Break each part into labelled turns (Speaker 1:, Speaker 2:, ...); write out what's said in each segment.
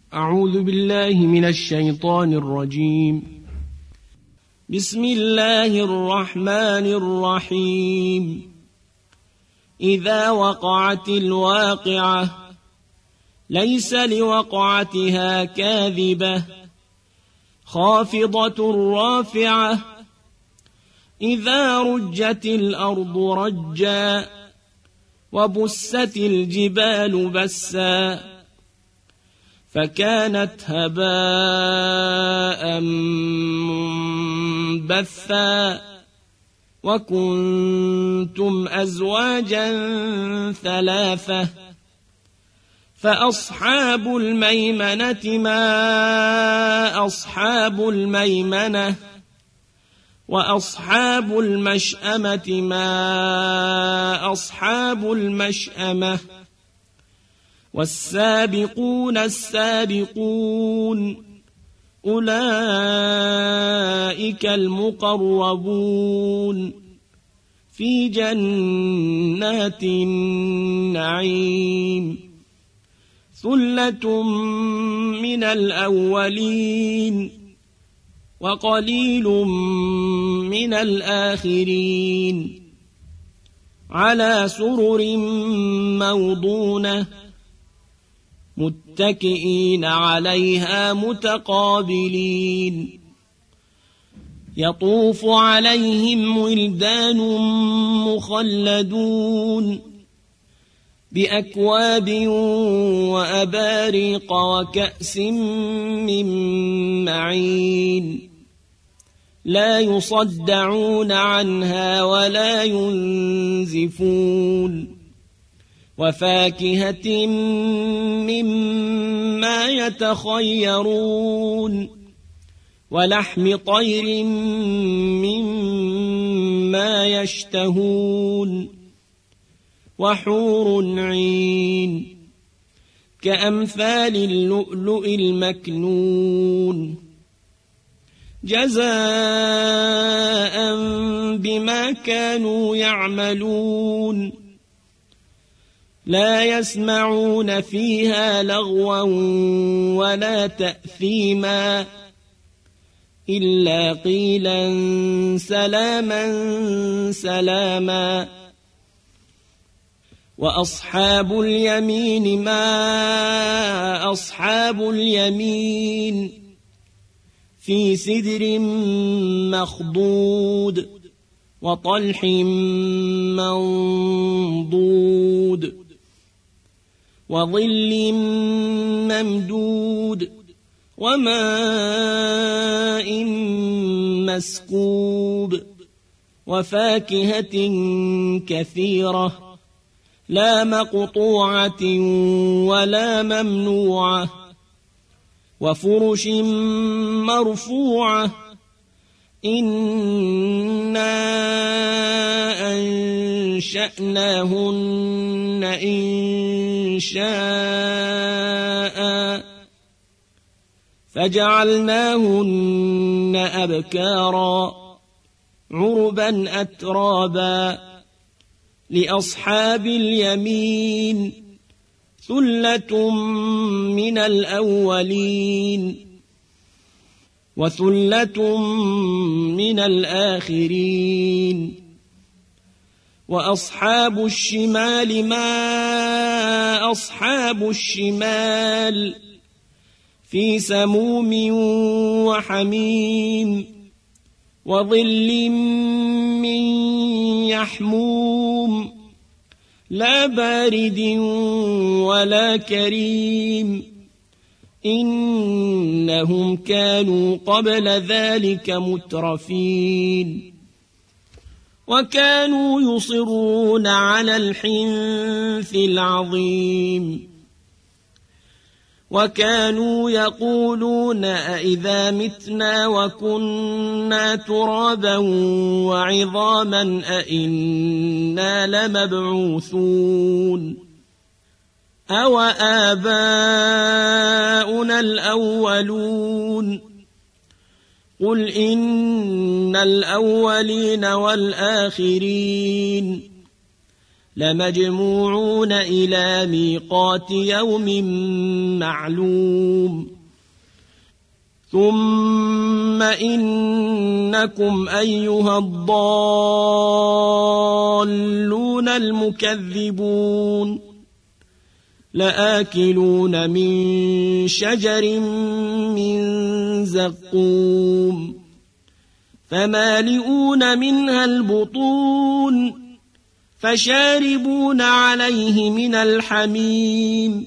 Speaker 1: أعوذ بالله من الشيطان الرجيم. بسم الله الرحمن الرحيم. إذا وقعت الواقعة ليس لوقعتها كاذبة خافضة رافعة إذا رجت الأرض رجا وبست الجبال بسا فكانت هباء منبثا وكنتم أزواجا ثلاثة فأصحاب الميمنة ما أصحاب الميمنة وأصحاب المشأمة ما أصحاب المشأمة والسابقون السابقون أولئك المقربون في جنات النعيم ثلة من الأولين وقليل من الآخرين على سرر موضونة متكئين عليها متقابلين يطوف عليهم ولدان مخلدون بأكواب وأباريق وكأس من معين لا يصدعون عنها ولا ينزفون وفاكهة مما يتخيرون ولحم طير مما يشتهون وحور عين كأمثال اللؤلؤ المكنون جزاء بما كانوا يعملون لا يسمعون فيها لغوا ولا تأثيما إلا قيلا سلاما سلاما وأصحاب اليمين ما أصحاب اليمين في سدر مخضود وطلح منضود وظل ممدود وماء مسكوب وفاكهة كثيرة لا مقطوعة ولا ممنوعة وفرش مرفوعة إنا أنشأناهن إنشاء فجعلناهن أبكارا عربا أترابا لأصحاب اليمين ثلة من الأولين وثلة من الآخرين وأصحاب الشمال ما أصحاب الشمال في سموم وحميم وظل من يحموم لا بارد ولا كريم إنهم كانوا قبل ذلك مترفين وكانوا يصرون على الحنث العظيم وكانوا يقولون أئذا متنا وكنا ترابا وعظاما أئنا لمبعوثون أو آباؤنا الأولون قل إن الأولين والآخرين لمجموعون إلى ميقات يوم معلوم ثم إنكم أيها الضالون المكذبون لآكلون من شجر من زقوم فمالئون منها البطون فشاربون عليه من الحميم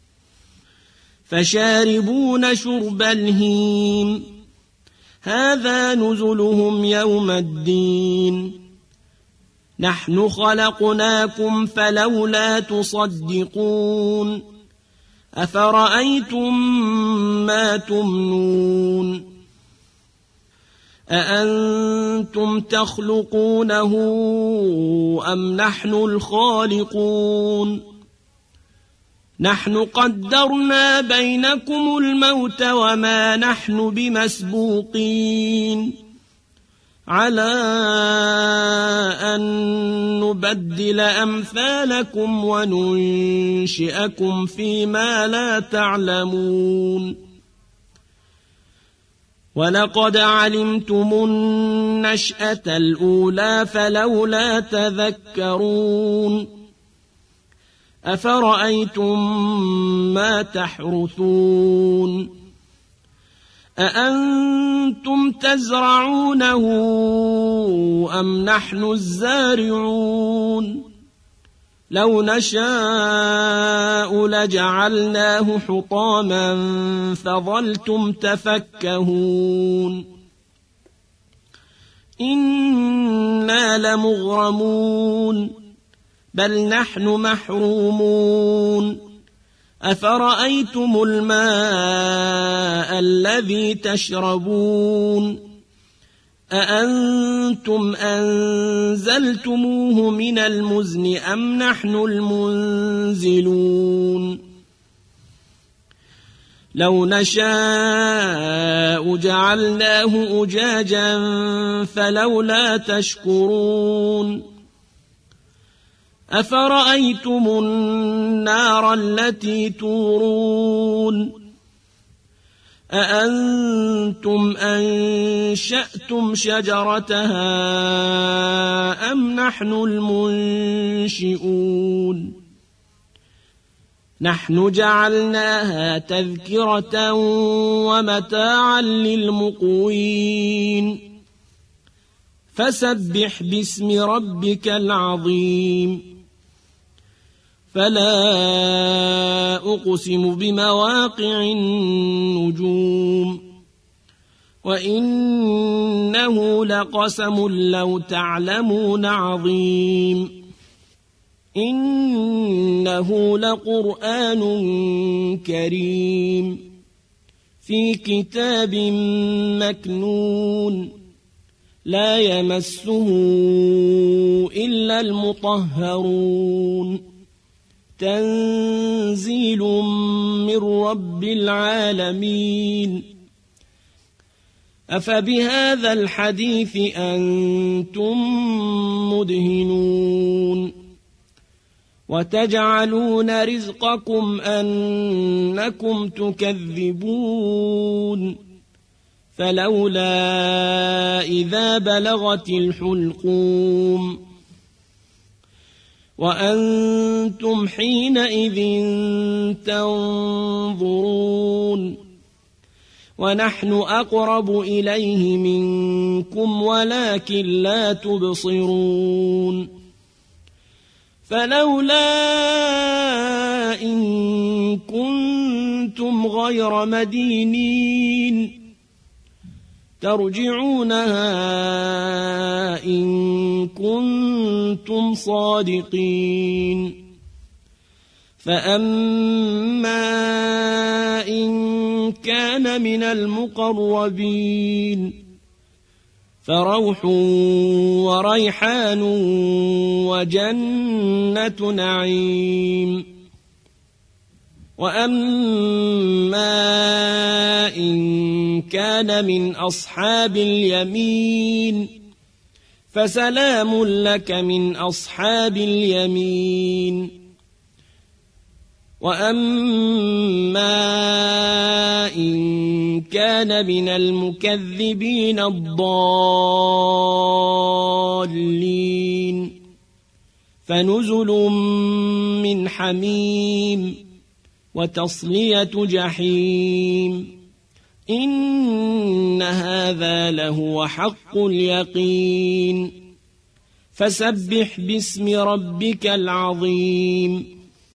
Speaker 1: فشاربون شرب الهيم هذا نزلهم يوم الدين نحن خلقناكم فلولا تصدقون أفرأيتم ما تمنون أأنتم تخلقونه أم نحن الخالقون نحن قدرنا بينكم الموت وما نحن بمسبوقين على أن نبدل أمثالكم وننشئكم فيما لا تعلمون ولقد علمتم النشأة الأولى فلولا تذكرون أفرأيتم ما تحرثون أأنتم تزرعونه أم نحن الزارعون لو نشاء لجعلناه حطاما فظلتم تفكهون إنا لمغرمون بل نحن محرومون أفرأيتم الماء الذي تشربون أأنتم أنزلتموه من المزن أم نحن المنزلون لو نشاء جعلناه أجاجا فلولا تشكرون أفرأيتم النار التي تورون أأنتم أنشأتم شجرتها أم نحن المنشئون نحن جعلناها تذكرة ومتاعا للمقوين فسبح باسم ربك العظيم فلا أقسم بمواقع النجوم وإنه لقسم لو تعلمون عظيم إنه لقرآن كريم في كتاب مكنون لا يمسه إلا المطهرون تنزيل من رب العالمين أفبهذا الحديث أنتم مدهنون وتجعلون رزقكم أنكم تكذبون فلولا إذا بلغت الحلقوم وأنتم حينئذ تنظرون ونحن أقرب إليه منكم ولكن لا تبصرون فلولا إن كنتم غير مدينين ترجعونها إن كنتم صادقين فأما إن كان من المقربين فروح وريحان وجنة نعيم وأما إن كان من أصحاب اليمين فسلام لك من أصحاب اليمين وأما إن كان من المكذبين الضالين فنزل من حميم وتصلية جحيم إن هذا لهو حق اليقين فسبح باسم ربك العظيم